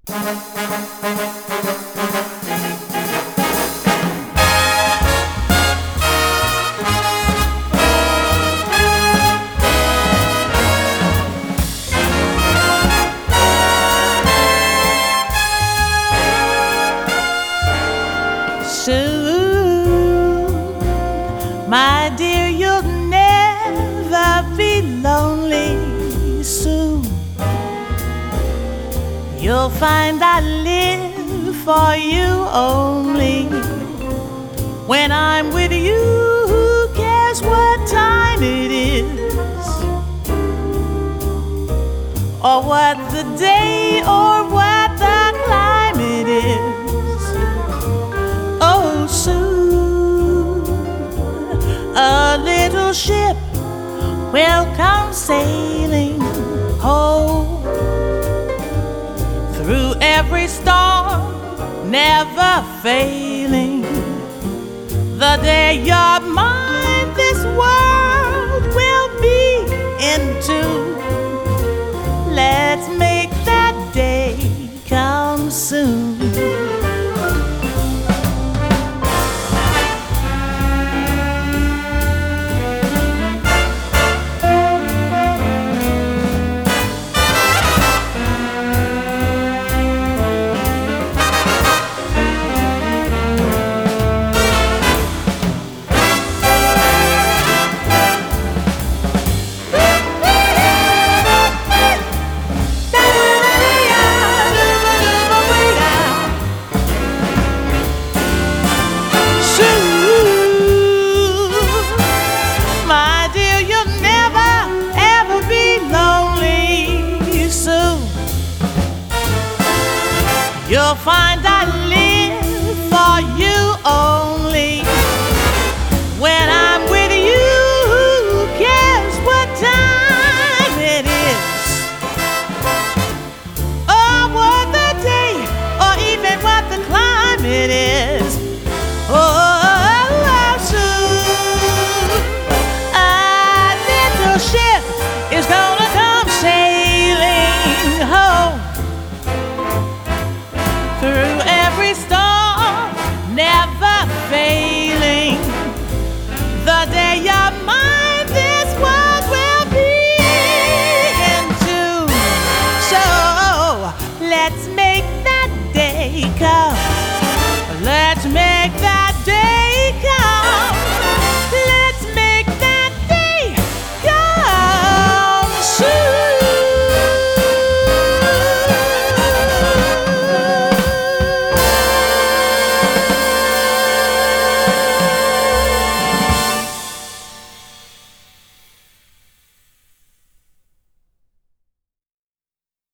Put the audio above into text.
Soon, my dear, you'll never be lonely. Soon, you'll find I live for you only. When I'm with you, who cares what time it is, or what the day, or what the climate is. Oh, soon a little ship will come sailing home through every storm, never failing. The day you're mine, this world will be into. Let's make that day come soon. You'll find I live for you only. When I'm with you, who cares what time it is, or what the day, or even what the climate is.